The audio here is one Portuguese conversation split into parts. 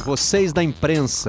Vocês da imprensa.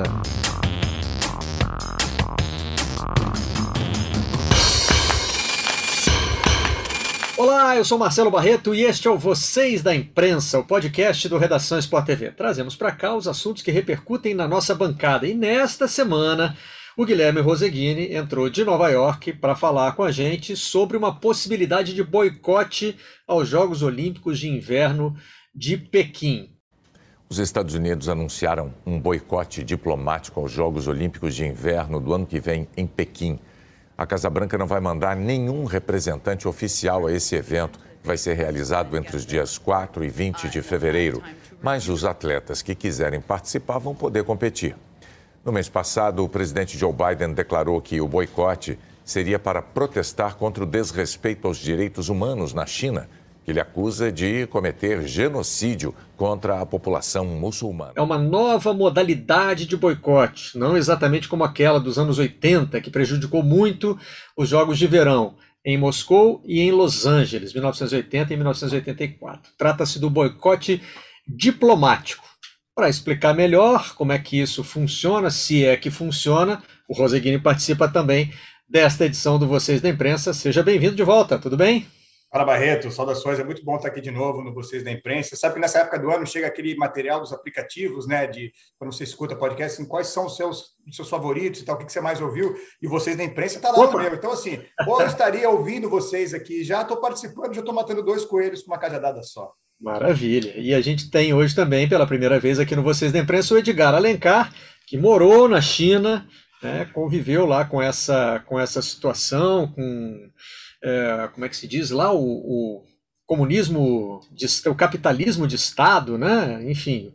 Olá, eu sou Marcelo Barreto e este é o Vocês da Imprensa, o podcast do Redação Sport TV. Trazemos para cá os assuntos que repercutem na nossa bancada. E nesta semana, o Guilherme Roseguini entrou de Nova York para falar com a gente sobre uma possibilidade de boicote aos Jogos Olímpicos de Inverno de Pequim. Os Estados Unidos anunciaram um boicote diplomático aos Jogos Olímpicos de Inverno do ano que vem em Pequim. A Casa Branca não vai mandar nenhum representante oficial a esse evento, que vai ser realizado entre os dias 4 e 20 de fevereiro. Mas os atletas que quiserem participar vão poder competir. No mês passado, o presidente Joe Biden declarou que o boicote seria para protestar contra o desrespeito aos direitos humanos na China, que ele acusa de cometer genocídio contra a população muçulmana. É uma nova modalidade de boicote, não exatamente como aquela dos anos 80, que prejudicou muito os Jogos de Verão, em Moscou e em Los Angeles, 1980 e 1984. Trata-se do boicote diplomático. Para explicar melhor como é que isso funciona, se é que funciona, o Roseguini participa também desta edição do Vocês da Imprensa. Seja bem-vindo de volta, tudo bem? Fala, Barreto, saudações, é muito bom estar aqui de novo no Vocês da Imprensa. Sabe que nessa época do ano chega aquele material dos aplicativos, né, de quando você escuta podcast, assim, quais são os seus favoritos e tal, o que você mais ouviu, e Vocês da Imprensa está lá no meu. Então, assim, eu estaria ouvindo vocês aqui, já estou participando, já estou matando 2 coelhos com uma cajadada só. Maravilha. E a gente tem hoje também, pela primeira vez aqui no Vocês da Imprensa, o Edgar Alencar, que morou na China, né, conviveu lá com essa situação, como é que se diz lá, o comunismo, o capitalismo de Estado, né? Enfim,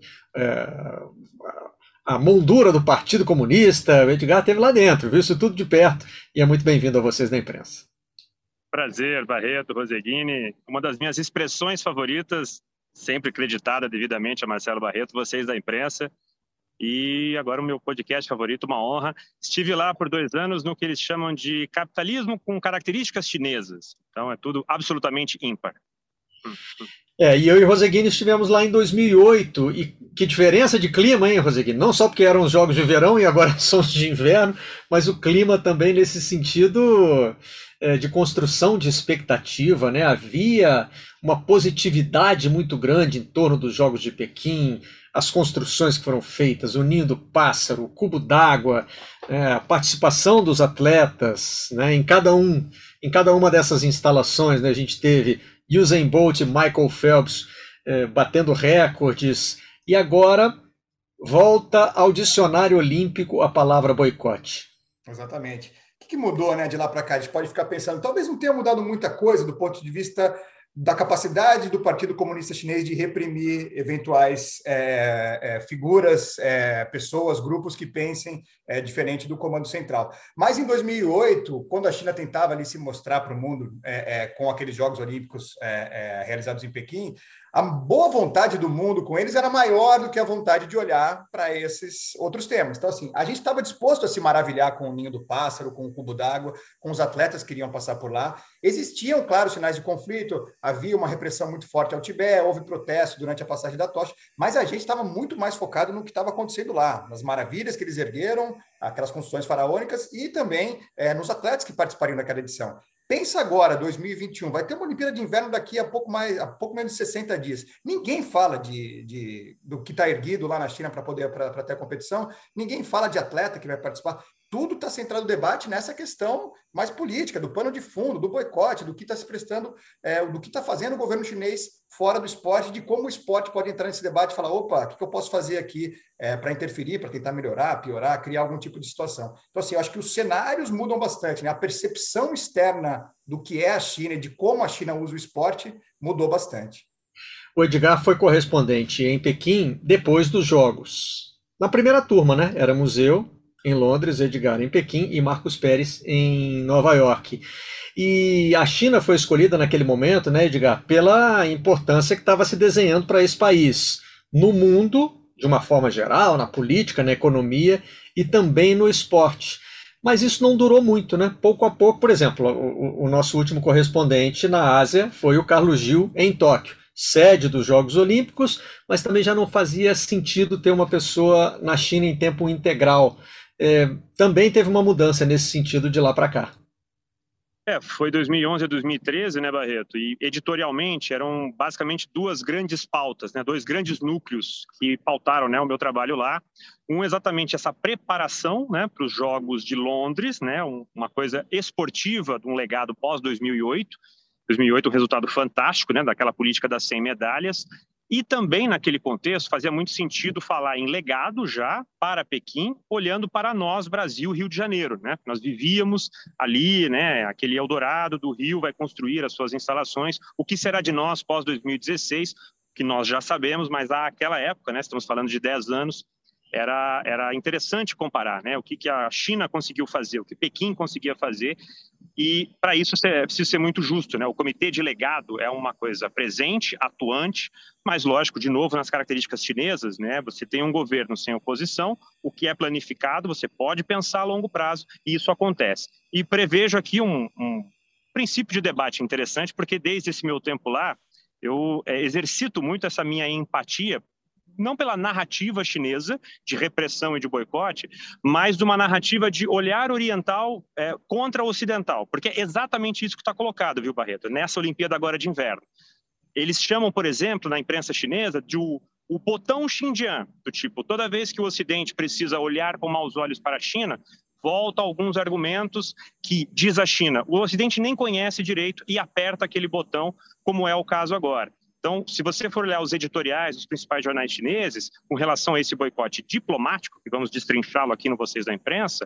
a moldura do Partido Comunista. O Edgar esteve lá dentro, viu isso tudo de perto, e é muito bem-vindo a Vocês da Imprensa. Prazer, Barreto, Roseguini. Uma das minhas expressões favoritas, sempre creditada devidamente a Marcelo Barreto, Vocês da Imprensa. E agora o meu podcast favorito, uma honra. Estive lá por 2 anos no que eles chamam de capitalismo com características chinesas. Então é tudo absolutamente ímpar. E eu e Roseguini estivemos lá em 2008. E que diferença de clima, hein, Roseguini? Não só porque eram os Jogos de Verão e agora são os de inverno, mas o clima também nesse sentido de construção de expectativa, né? Havia uma positividade muito grande em torno dos Jogos de Pequim, as construções que foram feitas, o ninho do pássaro, o cubo d'água, a participação dos atletas, né, em cada uma dessas instalações, né, a gente teve Usain Bolt e Michael Phelps batendo recordes, e agora volta ao dicionário olímpico a palavra boicote. Exatamente. O que mudou, né, de lá para cá? A gente pode ficar pensando, talvez não tenha mudado muita coisa do ponto de vista da capacidade do Partido Comunista Chinês de reprimir eventuais figuras, pessoas, grupos que pensem diferente do comando central. Mas em 2008, quando a China tentava ali se mostrar para o mundo com aqueles Jogos Olímpicos realizados em Pequim, a boa vontade do mundo com eles era maior do que a vontade de olhar para esses outros temas. Então, assim, a gente estava disposto a se maravilhar com o ninho do pássaro, com o cubo d'água, com os atletas que iriam passar por lá. Existiam, claro, sinais de conflito, havia uma repressão muito forte ao Tibete, houve protesto durante a passagem da tocha, mas a gente estava muito mais focado no que estava acontecendo lá, nas maravilhas que eles ergueram, aquelas construções faraônicas e também nos atletas que participariam daquela edição. Pensa agora, 2021, vai ter uma Olimpíada de Inverno daqui a pouco menos de 60 dias. Ninguém fala do que está erguido lá na China para ter a competição, ninguém fala de atleta que vai participar. Tudo está centrado no debate nessa questão mais política, do pano de fundo, do boicote, do que está se prestando, do que está fazendo o governo chinês fora do esporte, de como o esporte pode entrar nesse debate e falar, opa, o que eu posso fazer aqui para interferir, para tentar melhorar, piorar, criar algum tipo de situação. Então, assim, eu acho que os cenários mudam bastante, né? A percepção externa do que é a China e de como a China usa o esporte mudou bastante. O Edgar foi correspondente em Pequim depois dos Jogos. Na primeira turma, né? Éramos eu em Londres, Edgar em Pequim e Marcos Pérez em Nova York. E a China foi escolhida naquele momento, né, Edgar, pela importância que estava se desenhando para esse país no mundo, de uma forma geral, na política, na economia e também no esporte. Mas isso não durou muito, né? Pouco a pouco, por exemplo, o nosso último correspondente na Ásia foi o Carlos Gil em Tóquio. sede dos Jogos Olímpicos, mas também já não fazia sentido ter uma pessoa na China em tempo integral. Também teve uma mudança nesse sentido de lá para cá. Foi 2011 a 2013, né, Barreto? E editorialmente eram basicamente duas grandes pautas, né, dois grandes núcleos que pautaram, né, o meu trabalho lá. Um, exatamente essa preparação, né, para os Jogos de Londres, né, uma coisa esportiva de um legado pós-2008. 2008, um resultado fantástico, né, daquela política das 100 medalhas. E também, naquele contexto, fazia muito sentido falar em legado já para Pequim, olhando para nós, Brasil, Rio de Janeiro, né? Nós vivíamos ali, né? Aquele Eldorado do Rio vai construir as suas instalações. O que será de nós pós-2016? Que nós já sabemos, mas àquela época, né? Estamos falando de 10 anos, era interessante comparar, né? O que a China conseguiu fazer, o que Pequim conseguia fazer. E, para isso, é preciso ser muito justo, né? O comitê de legado é uma coisa presente, atuante, mas, lógico, de novo, nas características chinesas, né? Você tem um governo sem oposição, o que é planificado, você pode pensar a longo prazo, e isso acontece. E prevejo aqui um princípio de debate interessante, porque desde esse meu tempo lá, eu exercito muito essa minha empatia, não pela narrativa chinesa de repressão e de boicote, mas de uma narrativa de olhar oriental contra o ocidental, porque é exatamente isso que está colocado, viu, Barreto, nessa Olimpíada agora de inverno. Eles chamam, por exemplo, na imprensa chinesa, de o botão Xinjiang, do tipo, toda vez que o Ocidente precisa olhar com maus olhos para a China, volta alguns argumentos que, diz a China, o Ocidente nem conhece direito e aperta aquele botão, como é o caso agora. Então, se você for olhar os editoriais dos principais jornais chineses com relação a esse boicote diplomático, que vamos destrinchá-lo aqui no Vocês da Imprensa,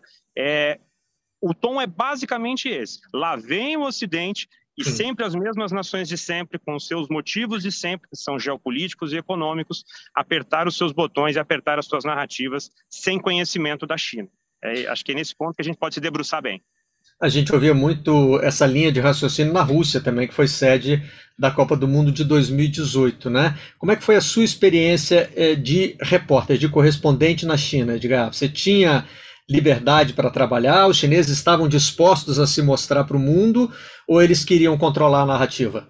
o tom é basicamente esse. Lá vem o Ocidente e sempre as mesmas nações de sempre, com os seus motivos de sempre, que são geopolíticos e econômicos, apertar os seus botões e apertar as suas narrativas sem conhecimento da China. Acho que é nesse ponto que a gente pode se debruçar bem. A gente ouvia muito essa linha de raciocínio na Rússia também, que foi sede da Copa do Mundo de 2018, né? Como é que foi a sua experiência de repórter, de correspondente na China, Edgar? Você tinha liberdade para trabalhar? Os chineses estavam dispostos a se mostrar para o mundo ou eles queriam controlar a narrativa?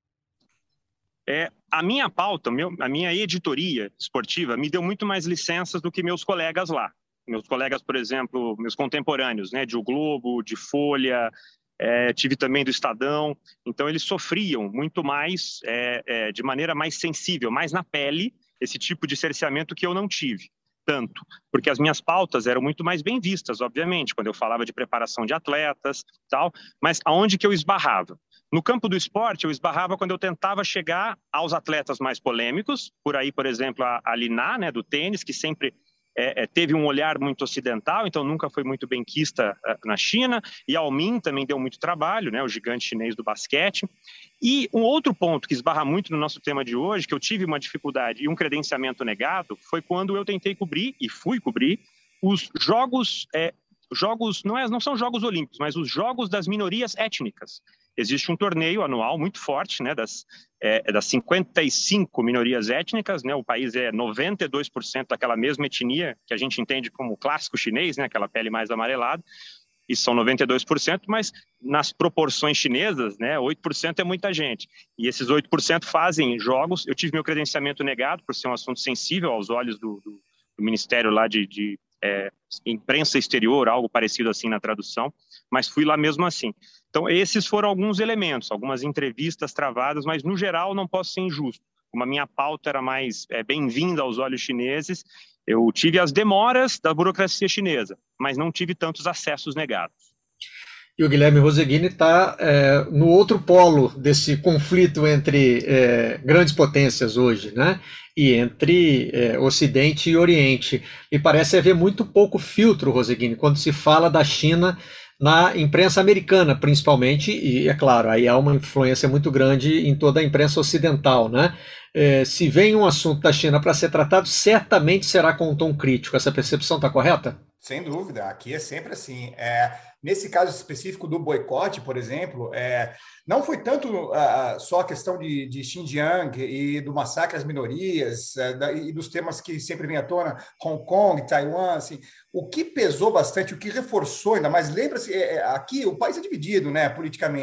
A minha pauta, a minha editoria esportiva me deu muito mais licenças do que meus colegas lá. Meus colegas, por exemplo, meus contemporâneos, né, de O Globo, de Folha, tive também do Estadão. Então, eles sofriam muito mais, de maneira mais sensível, mais na pele, esse tipo de cerceamento que eu não tive. Tanto, porque as minhas pautas eram muito mais bem vistas, obviamente, quando eu falava de preparação de atletas, tal, mas aonde que eu esbarrava? No campo do esporte, eu esbarrava quando eu tentava chegar aos atletas mais polêmicos, por aí, por exemplo, a Liná, né, do tênis, que sempre teve um olhar muito ocidental, então nunca foi muito benquista na China, e a Almin também deu muito trabalho, né, o gigante chinês do basquete. E um outro ponto que esbarra muito no nosso tema de hoje, que eu tive uma dificuldade e um credenciamento negado, foi quando eu tentei cobrir, e fui cobrir, os jogos não são Jogos Olímpicos, mas os Jogos das Minorias Étnicas. Existe um torneio anual muito forte, né, das 55 minorias étnicas, né, o país é 92% daquela mesma etnia que a gente entende como clássico chinês, né, aquela pele mais amarelada, e são 92%, mas nas proporções chinesas, né, 8% é muita gente. E esses 8% fazem jogos. Eu tive meu credenciamento negado por ser um assunto sensível aos olhos do Ministério lá de imprensa exterior, algo parecido assim na tradução, mas fui lá mesmo assim. Então, esses foram alguns elementos, algumas entrevistas travadas, mas, no geral, não posso ser injusto. Como a minha pauta era mais bem-vinda aos olhos chineses, eu tive as demoras da burocracia chinesa, mas não tive tantos acessos negados. E o Guilherme Roseghin está no outro polo desse conflito entre grandes potências hoje, né? E entre Ocidente e Oriente. Me parece haver muito pouco filtro, Roseghin, quando se fala da China na imprensa americana, principalmente, e é claro, aí há uma influência muito grande em toda a imprensa ocidental, né? Se vem um assunto da China para ser tratado, certamente será com um tom crítico. Essa percepção está correta? Sem dúvida, aqui é sempre assim. Nesse caso específico do boicote, por exemplo, não foi tanto só a questão de Xinjiang e do massacre às minorias e dos temas que sempre vêm à tona, Hong Kong, Taiwan, assim, o que pesou bastante, o que reforçou ainda mais, lembra-se, aqui o país é dividido, né, politicamente,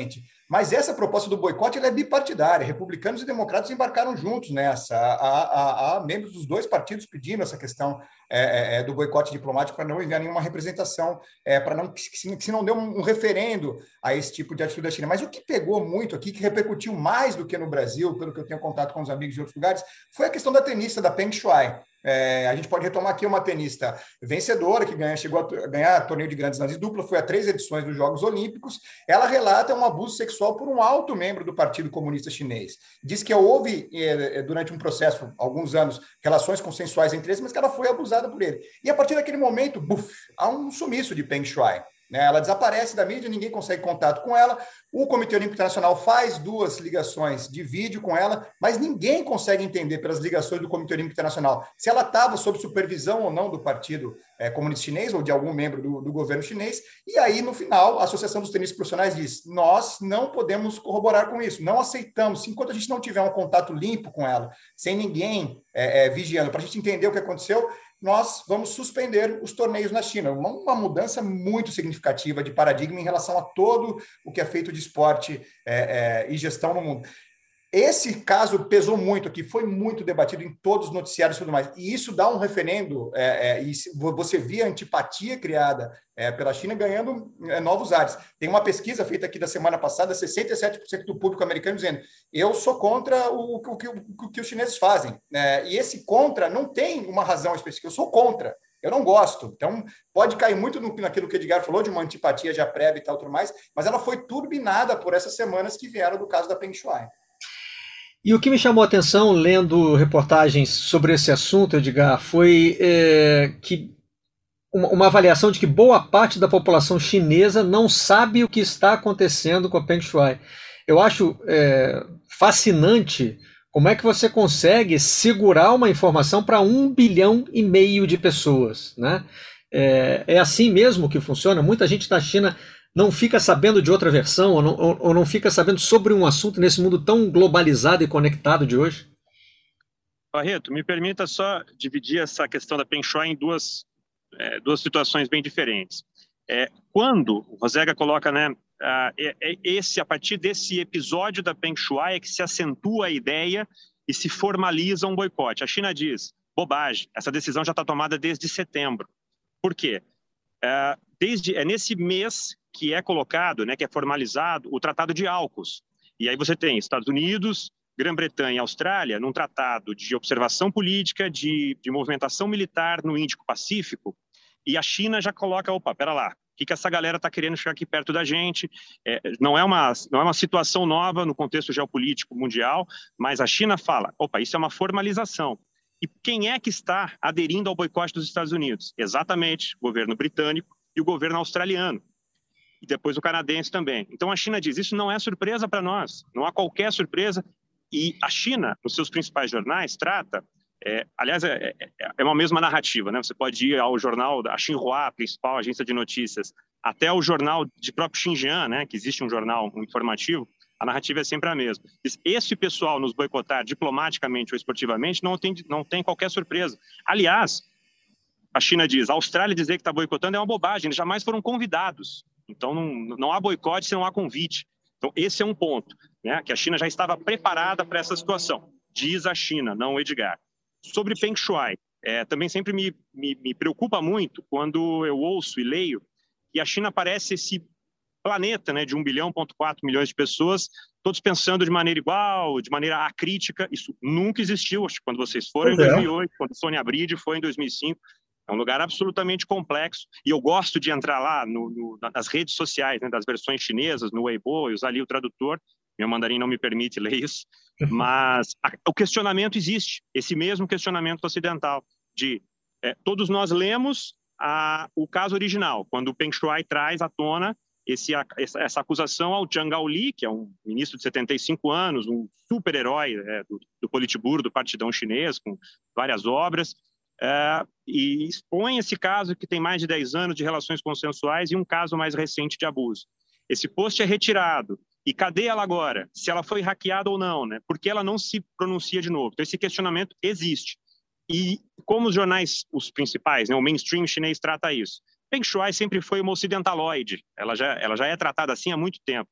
Mas essa proposta do boicote ela é bipartidária. Republicanos e democratas embarcaram juntos nessa. Há membros dos dois partidos pedindo essa questão do boicote diplomático para não enviar nenhuma representação, para não que se não dê um referendo a esse tipo de atitude da China. Mas o que pegou muito aqui, que repercutiu mais do que no Brasil, pelo que eu tenho contato com os amigos de outros lugares, foi a questão da tenista da Peng Shuai. A gente pode retomar aqui uma tenista vencedora que chegou a ganhar torneio de grandes lãs de dupla, foi a 3 edições dos Jogos Olímpicos. Ela relata um abuso sexual por um alto membro do Partido Comunista Chinês. Diz que houve, durante um processo, alguns anos, relações consensuais entre eles, mas que ela foi abusada por ele. E a partir daquele momento, há um sumiço de Peng Shuai. Ela desaparece da mídia, ninguém consegue contato com ela. O Comitê Olímpico Internacional faz 2 ligações de vídeo com ela, mas ninguém consegue entender pelas ligações do Comitê Olímpico Internacional se ela estava sob supervisão ou não do Partido Comunista Chinês ou de algum membro do governo chinês. E aí, no final, a Associação dos Tenistas Profissionais diz: nós não podemos corroborar com isso, não aceitamos. Enquanto a gente não tiver um contato limpo com ela, sem ninguém vigiando, para a gente entender o que aconteceu, nós vamos suspender os torneios na China. Uma mudança muito significativa de paradigma em relação a todo o que é feito de esporte e gestão no mundo. Esse caso pesou muito aqui, foi muito debatido em todos os noticiários e tudo mais. E isso dá um referendo, e você via a antipatia criada pela China ganhando novos ares. Tem uma pesquisa feita aqui da semana passada, 67% do público americano dizendo: eu sou contra o que os chineses fazem. E esse contra não tem uma razão específica, eu sou contra. Eu não gosto. Então, pode cair muito naquilo que o Edgar falou, de uma antipatia já prévia e tal, tudo mais, mas ela foi turbinada por essas semanas que vieram do caso da Peng Shuai. E o que me chamou a atenção, lendo reportagens sobre esse assunto, Edgar, foi que uma avaliação de que boa parte da população chinesa não sabe o que está acontecendo com a Peng Shuai. Eu acho fascinante como é que você consegue segurar uma informação para 1,5 bilhão de pessoas, né? É assim mesmo que funciona? Muita gente na China não fica sabendo de outra versão ou não fica sabendo sobre um assunto nesse mundo tão globalizado e conectado de hoje? Barreto, me permita só dividir essa questão da Peng Shuai em duas situações bem diferentes. Quando o Rosega coloca, né, a partir desse episódio da Peng Shuai é que se acentua a ideia e se formaliza um boicote. A China diz: bobagem, essa decisão já está tomada desde setembro. Por quê? Nesse mês que é colocado, né, que é formalizado o Tratado de AUKUS. E aí você tem Estados Unidos, Grã-Bretanha e Austrália num tratado de observação política, de movimentação militar no Índico-Pacífico, e a China já coloca: opa, pera lá, o que essa galera está querendo chegar aqui perto da gente? Não é uma situação nova no contexto geopolítico mundial, mas a China fala: opa, isso é uma formalização. E quem é que está aderindo ao boicote dos Estados Unidos? Exatamente, o governo britânico e o governo australiano. E depois o canadense também. Então a China diz: isso não é surpresa para nós, não há qualquer surpresa. E a China, nos seus principais jornais, trata, aliás, é uma mesma narrativa, né? Você pode ir ao jornal da Xinhua, a principal agência de notícias, até o jornal de próprio Xinjiang, né? Que existe um jornal informativo, a narrativa é sempre a mesma. Esse pessoal nos boicotar diplomaticamente ou esportivamente não tem qualquer surpresa. Aliás, a China diz: a Austrália dizer que está boicotando é uma bobagem, eles jamais foram convidados. Então, não há boicote se não há convite. Então, esse é um ponto, né, que a China já estava preparada para essa situação. Diz a China, não o Edgar. Sobre Peng Shuai, também sempre me preocupa muito quando eu ouço e leio que a China parece esse planeta, né, de 1,4 bilhão de pessoas, todos pensando de maneira igual, de maneira acrítica. Isso nunca existiu. Acho que quando vocês foram em 2008, quando Sônia Bride foi em 2005, é um lugar absolutamente complexo, e eu gosto de entrar lá nas redes sociais, né, das versões chinesas, no Weibo, e usar ali o tradutor. Meu mandarim não me permite ler isso, mas o questionamento existe, esse mesmo questionamento ocidental, de todos nós lemos o caso original, quando o Peng Shuai traz à tona essa acusação ao Zhang Gaoli, que é um ministro de 75 anos, um super-herói do Politburo, do Partidão Chinês, com várias obras, e expõe esse caso que tem mais de 10 anos de relações consensuais e um caso mais recente de abuso. Esse post é retirado. E cadê ela agora? Se ela foi hackeada ou não, né? Por que ela não se pronuncia de novo? Então, esse questionamento existe. E como os jornais, os principais, né, o mainstream chinês trata isso? Peng Shuai sempre foi uma ocidentaloide. Ela já é tratada assim há muito tempo.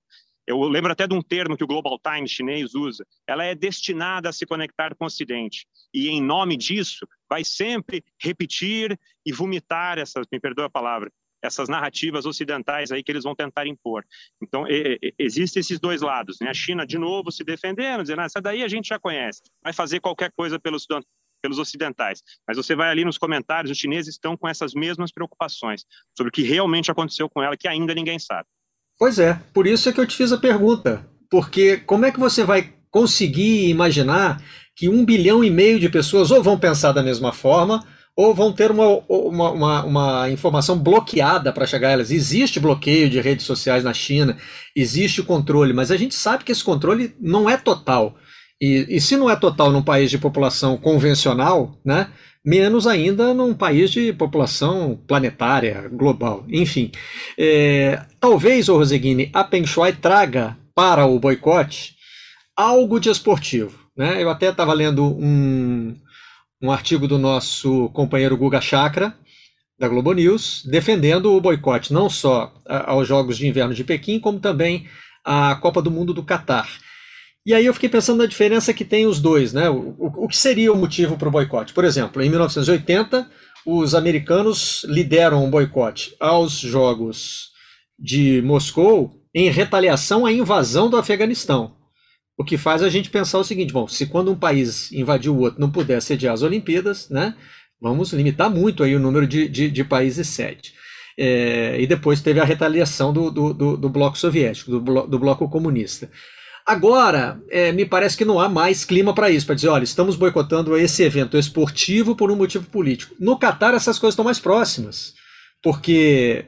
Eu lembro até de um termo que o Global Times chinês usa. Ela é destinada a se conectar com o Ocidente. E, em nome disso, vai sempre repetir e vomitar me perdoa a palavra, essas narrativas ocidentais aí que eles vão tentar impor. Então, existem esses dois lados, né? A China, de novo, se defendendo, dizendo, essa daí a gente já conhece, vai fazer qualquer coisa pelos ocidentais. Mas você vai ali nos comentários, os chineses estão com essas mesmas preocupações sobre o que realmente aconteceu com ela, que ainda ninguém sabe. Pois é, por isso é que eu te fiz a pergunta. Porque como é que você vai conseguir imaginar que 1,5 bilhão de pessoas ou vão pensar da mesma forma, ou vão ter uma informação bloqueada para chegar a elas? Existe bloqueio de redes sociais na China, existe o controle, mas a gente sabe que esse controle não é total. E se não é total num país de população convencional, né, menos ainda num país de população planetária, global. Enfim, talvez, Rosegini, a Peng Shuai traga para o boicote algo de esportivo, né? Eu até estava lendo um artigo do nosso companheiro Guga Chakra, da Globo News, defendendo o boicote não só aos Jogos de Inverno de Pequim, como também à Copa do Mundo do Catar. E aí eu fiquei pensando na diferença que tem os dois, né? O que seria o motivo para o boicote? Por exemplo, em 1980, os americanos lideram um boicote aos Jogos de Moscou em retaliação à invasão do Afeganistão. O que faz a gente pensar o seguinte, bom, se quando um país invadiu o outro não puder sediar as Olimpíadas, né, vamos limitar muito aí o número de países sede. E depois teve a retaliação do bloco soviético, do bloco comunista. Agora, me parece que não há mais clima para isso, para dizer, olha, estamos boicotando esse evento esportivo por um motivo político. No Catar, essas coisas estão mais próximas, porque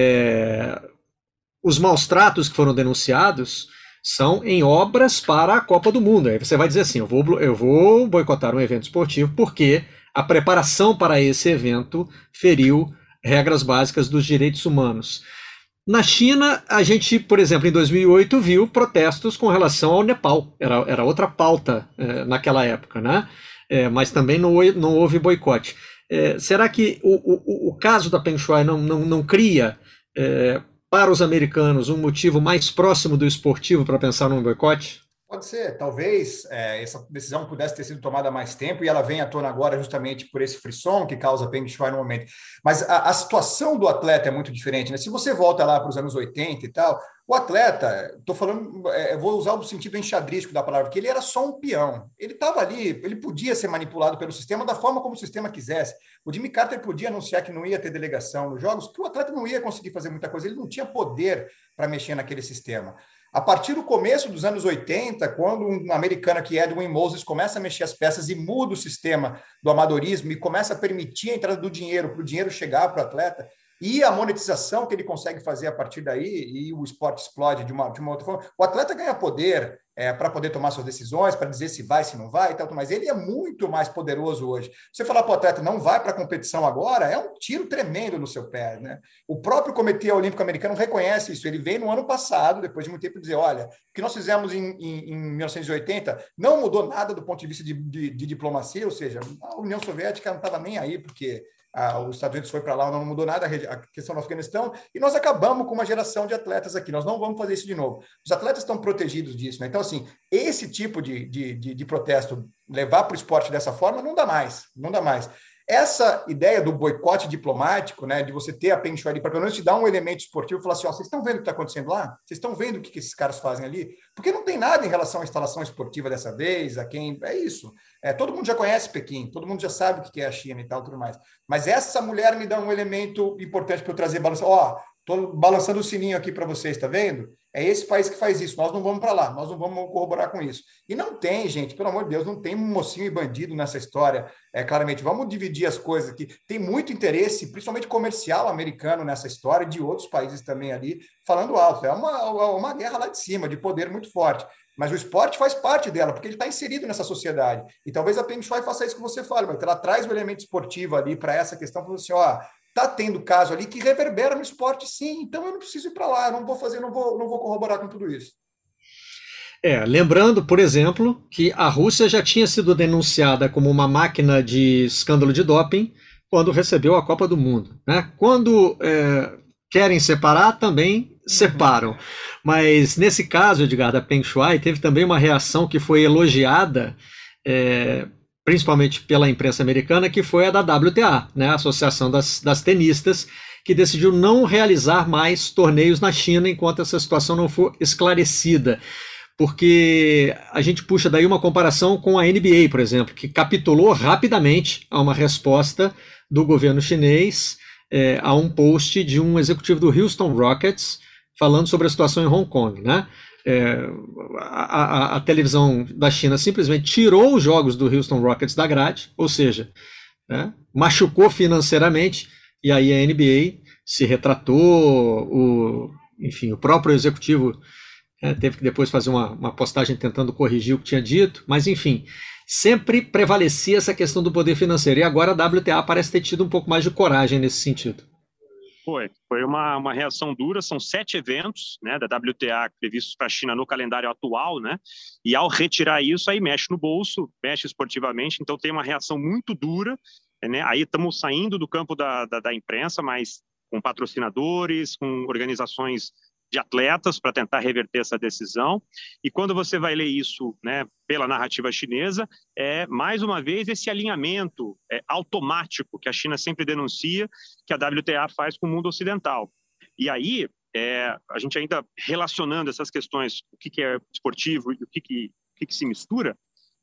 os maus tratos que foram denunciados são em obras para a Copa do Mundo. Aí você vai dizer assim, eu vou boicotar um evento esportivo porque a preparação para esse evento feriu regras básicas dos direitos humanos. Na China, a gente, por exemplo, em 2008, viu protestos com relação ao Nepal. Era outra pauta naquela época, né? Mas também não houve boicote. Será que o caso da Peng Shuai não cria para os americanos um motivo mais próximo do esportivo para pensar num boicote? Pode ser, talvez essa decisão pudesse ter sido tomada há mais tempo e ela vem à tona agora justamente por esse frisson que causa Peng Shuai no momento. Mas a situação do atleta é muito diferente, né? Se você volta lá para os anos 80 e tal, o atleta, estou falando, vou usar o sentido enxadrístico da palavra, que ele era só um peão. Ele estava ali, ele podia ser manipulado pelo sistema da forma como o sistema quisesse. O Jimmy Carter podia anunciar que não ia ter delegação nos jogos, que o atleta não ia conseguir fazer muita coisa, ele não tinha poder para mexer naquele sistema. A partir do começo dos anos 80, quando um americano que é Edwin Moses começa a mexer as peças e muda o sistema do amadorismo e começa a permitir a entrada do dinheiro para o dinheiro chegar para o atleta, e a monetização que ele consegue fazer a partir daí, e o esporte explode de uma outra forma, o atleta ganha poder para poder tomar suas decisões, para dizer se vai, se não vai e tal, mas ele é muito mais poderoso hoje. Você falar para o atleta, não vai para a competição agora, é um tiro tremendo no seu pé, né? O próprio Comitê Olímpico Americano reconhece isso, ele veio no ano passado, depois de muito tempo, dizer, olha, o que nós fizemos em 1980 não mudou nada do ponto de vista de diplomacia, ou seja, a União Soviética não estava nem aí, porque os Estados Unidos foi para lá, não mudou nada a questão do Afeganistão, e nós acabamos com uma geração de atletas aqui. Nós não vamos fazer isso de novo. Os atletas estão protegidos disso, né? Então, assim, esse tipo de protesto, levar para o esporte dessa forma, não dá mais. Essa ideia do boicote diplomático, né, de você ter a Peng Shuai ali, para pelo menos te dar um elemento esportivo e falar assim, ó, vocês estão vendo o que está acontecendo lá? Vocês estão vendo o que esses caras fazem ali? Porque não tem nada em relação à instalação esportiva dessa vez, a quem... É isso. Todo mundo já conhece Pequim, todo mundo já sabe o que é a China e tal, tudo mais. Mas essa mulher me dá um elemento importante para eu trazer balança. Ó, estou balançando o sininho aqui para vocês, está vendo? É esse país que faz isso, nós não vamos para lá, nós não vamos corroborar com isso. E não tem, gente, pelo amor de Deus, não tem mocinho e bandido nessa história, claramente. Vamos dividir as coisas aqui. Tem muito interesse, principalmente comercial americano nessa história, de outros países também ali, falando alto. É uma guerra lá de cima, de poder muito forte. Mas o esporte faz parte dela, porque ele está inserido nessa sociedade. E talvez a Peng Shuai faça isso que você fala, mas ela traz o elemento esportivo ali para essa questão, falando assim, ó, está tendo caso ali que reverbera no esporte, sim, então eu não preciso ir para lá, eu não vou corroborar com tudo isso. Lembrando, por exemplo, que a Rússia já tinha sido denunciada como uma máquina de escândalo de doping quando recebeu a Copa do Mundo, né? Quando querem separar, também separam. Mas nesse caso, Edgar, da Peng Shuai, teve também uma reação que foi elogiada, principalmente pela imprensa americana, que foi a da WTA, né, a Associação das Tenistas, que decidiu não realizar mais torneios na China enquanto essa situação não for esclarecida. Porque a gente puxa daí uma comparação com a NBA, por exemplo, que capitulou rapidamente a uma resposta do governo chinês a um post de um executivo do Houston Rockets falando sobre a situação em Hong Kong, né? A televisão da China simplesmente tirou os jogos do Houston Rockets da grade, ou seja, né, machucou financeiramente, e aí a NBA se retratou, enfim, o próprio executivo teve que depois fazer uma postagem tentando corrigir o que tinha dito, mas enfim, sempre prevalecia essa questão do poder financeiro, e agora a WTA parece ter tido um pouco mais de coragem nesse sentido. Foi uma reação dura, são 7 eventos, né, da WTA previstos para a China no calendário atual, né, e ao retirar isso, aí mexe no bolso, mexe esportivamente, então tem uma reação muito dura, né, aí estamos saindo do campo da imprensa, mas com patrocinadores, com organizações de atletas para tentar reverter essa decisão, e quando você vai ler isso, né, pela narrativa chinesa, mais uma vez esse alinhamento automático que a China sempre denuncia, que a WTA faz com o mundo ocidental. E aí, a gente ainda relacionando essas questões, o que é esportivo e o que se mistura,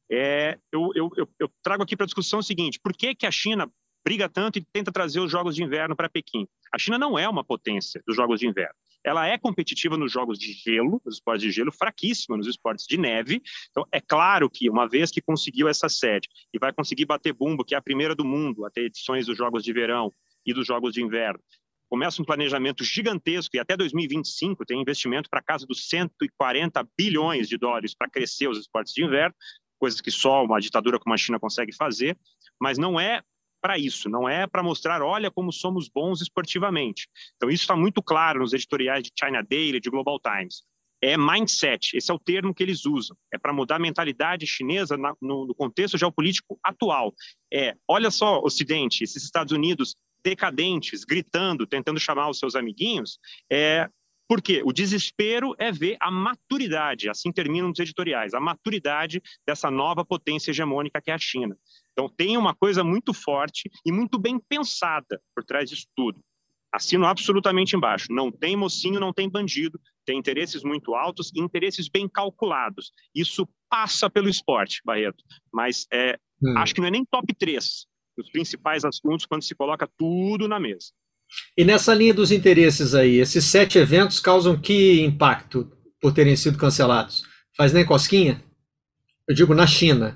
eu trago aqui para a discussão o seguinte: por que a China briga tanto e tenta trazer os Jogos de Inverno para Pequim? A China não é uma potência dos Jogos de Inverno. Ela é competitiva nos jogos de gelo, nos esportes de gelo, fraquíssima nos esportes de neve. Então, é claro que, uma vez que conseguiu essa sede e vai conseguir bater bumbo, que é a primeira do mundo a ter edições dos Jogos de Verão e dos Jogos de Inverno, começa um planejamento gigantesco, e até 2025 tem investimento para casa dos 140 bilhões de dólares para crescer os esportes de inverno, coisas que só uma ditadura como a China consegue fazer, mas não é para isso, não é para mostrar, olha como somos bons esportivamente. Então isso está muito claro nos editoriais de China Daily, de Global Times. É mindset, esse é o termo que eles usam. É para mudar a mentalidade chinesa no contexto geopolítico atual. Olha só, Ocidente, esses Estados Unidos decadentes, gritando, tentando chamar os seus amiguinhos, porque o desespero é ver a maturidade, assim terminam os editoriais, a maturidade dessa nova potência hegemônica que é a China. Então tem uma coisa muito forte e muito bem pensada por trás disso tudo. Assino absolutamente embaixo. Não tem mocinho, não tem bandido, tem interesses muito altos e interesses bem calculados. Isso passa pelo esporte, Barreto, mas acho que não é nem top 3 dos principais assuntos quando se coloca tudo na mesa. E nessa linha dos interesses aí, esses 7 eventos causam que impacto por terem sido cancelados? Faz nem cosquinha? Eu digo na China.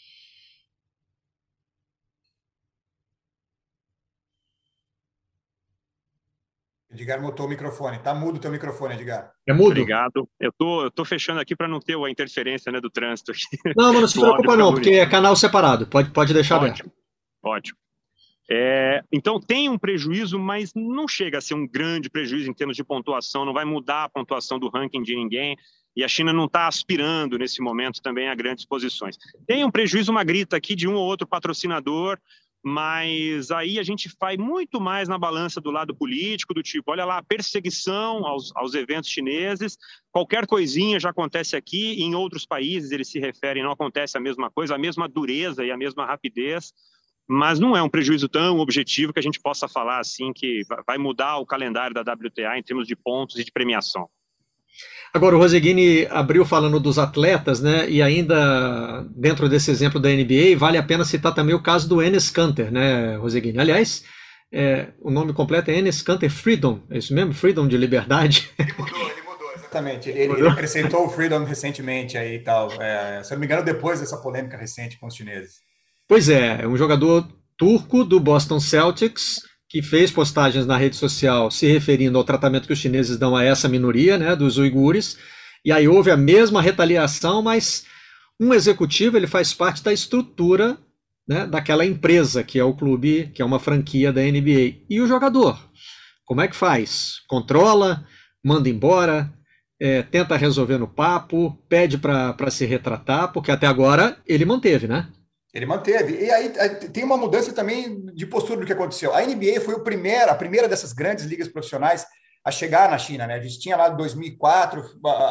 Edgar mutou o microfone. Tá mudo o teu microfone, Edgar. É mudo? Obrigado. Eu tô fechando aqui para não ter a interferência, né, do trânsito aqui. Não, mas não se preocupa não, porque é canal separado. Pode deixar aberto. Ótimo. Então tem um prejuízo, mas não chega a ser um grande prejuízo em termos de pontuação, não vai mudar a pontuação do ranking de ninguém, e a China não está aspirando nesse momento também a grandes posições. Tem um prejuízo, uma grita aqui de um ou outro patrocinador, mas aí a gente vai muito mais na balança do lado político, do tipo, olha lá, perseguição aos eventos chineses, qualquer coisinha já acontece aqui, e em outros países eles se referem, não acontece a mesma coisa, a mesma dureza e a mesma rapidez, mas não é um prejuízo tão objetivo que a gente possa falar assim que vai mudar o calendário da WTA em termos de pontos e de premiação. Agora, o Rosegini abriu falando dos atletas, né? E ainda dentro desse exemplo da NBA, vale a pena citar também o caso do Enes Kanter, né, Rosegini? Aliás, o nome completo é Enes Kanter Freedom, é isso mesmo? Freedom de liberdade? Ele mudou, exatamente. Ele acrescentou o Freedom recentemente aí e tal. Se eu não me engano, depois dessa polêmica recente com os chineses. Pois é um jogador turco do Boston Celtics que fez postagens na rede social se referindo ao tratamento que os chineses dão a essa minoria, né, dos uigures, e aí houve a mesma retaliação, mas um executivo ele faz parte da estrutura, né, daquela empresa que é o clube, que é uma franquia da NBA. E o jogador, como é que faz? Controla, manda embora, tenta resolver no papo, pede para se retratar, porque até agora ele manteve, né? Ele manteve. E aí tem uma mudança também de postura do que aconteceu. A NBA foi a primeira dessas grandes ligas profissionais a chegar na China, né? A gente tinha lá em 2004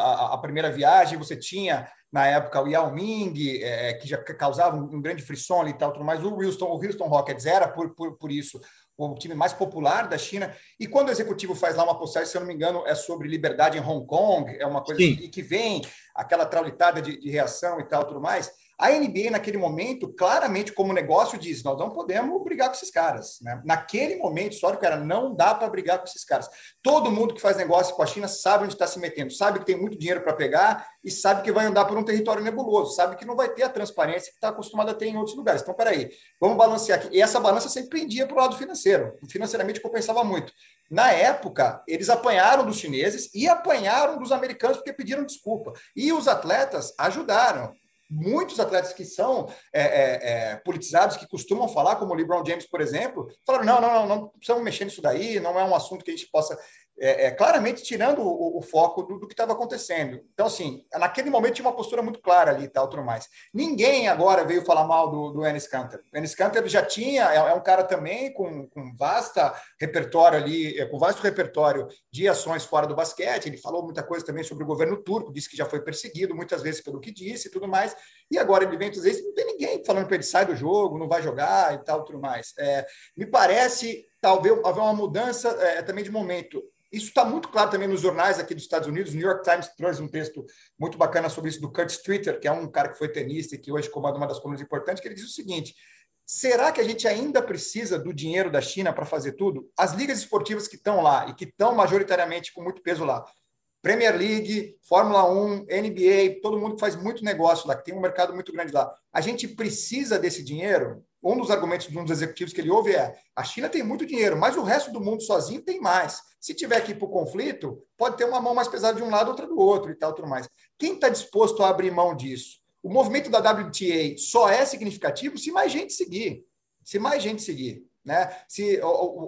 a primeira viagem, você tinha na época o Yao Ming, que já causava um grande frisson ali e tal, tudo mais. O Houston Rockets era por isso o time mais popular da China. E quando o executivo faz lá uma postagem, se eu não me engano, é sobre liberdade em Hong Kong, é uma coisa assim, e que vem aquela traulitada de reação e tal, tudo mais. A NBA, naquele momento, claramente, como negócio, diz: nós não podemos brigar com esses caras. Né? Naquele momento histórico, era: não dá para brigar com esses caras. Todo mundo que faz negócio com a China sabe onde está se metendo, sabe que tem muito dinheiro para pegar e sabe que vai andar por um território nebuloso, sabe que não vai ter a transparência que está acostumado a ter em outros lugares. Então, peraí, vamos balancear aqui. E essa balança sempre pendia para o lado financeiro. Financeiramente, compensava muito. Na época, eles apanharam dos chineses e apanharam dos americanos porque pediram desculpa. E os atletas ajudaram. Muitos atletas que são politizados, que costumam falar, como o LeBron James, por exemplo, falaram: não precisamos mexer nisso daí, não é um assunto que a gente possa... claramente tirando o foco do que estava acontecendo. Então, assim, naquele momento tinha uma postura muito clara ali e tal, tudo mais. Ninguém agora veio falar mal do Enes Kanter. O Enes Kanter já tinha, é um cara também com vasto repertório ali, com vasto repertório de ações fora do basquete. Ele falou muita coisa também sobre o governo turco, disse que já foi perseguido muitas vezes pelo que disse e tudo mais. E agora ele vem, às vezes, não tem ninguém falando para ele: sai do jogo, não vai jogar e tal, tudo mais. Me parece, talvez, haver uma mudança também de momento. Isso está muito claro também nos jornais aqui dos Estados Unidos. O New York Times trouxe um texto muito bacana sobre isso do Kurt Streeter, que é um cara que foi tenista e que hoje comanda uma das colunas importantes, que ele diz o seguinte: será que a gente ainda precisa do dinheiro da China para fazer tudo? As ligas esportivas que estão lá e que estão majoritariamente com muito peso lá, Premier League, Fórmula 1, NBA, todo mundo que faz muito negócio lá, que tem um mercado muito grande lá, a gente precisa desse dinheiro? Um dos argumentos de um dos executivos que ele ouve é: a China tem muito dinheiro, mas o resto do mundo sozinho tem mais. Se tiver que ir para o conflito, pode ter uma mão mais pesada de um lado, outra do outro e tal, tudo mais. Quem está disposto a abrir mão disso? O movimento da WTA só é significativo se mais gente seguir. Se mais gente seguir. Né? Se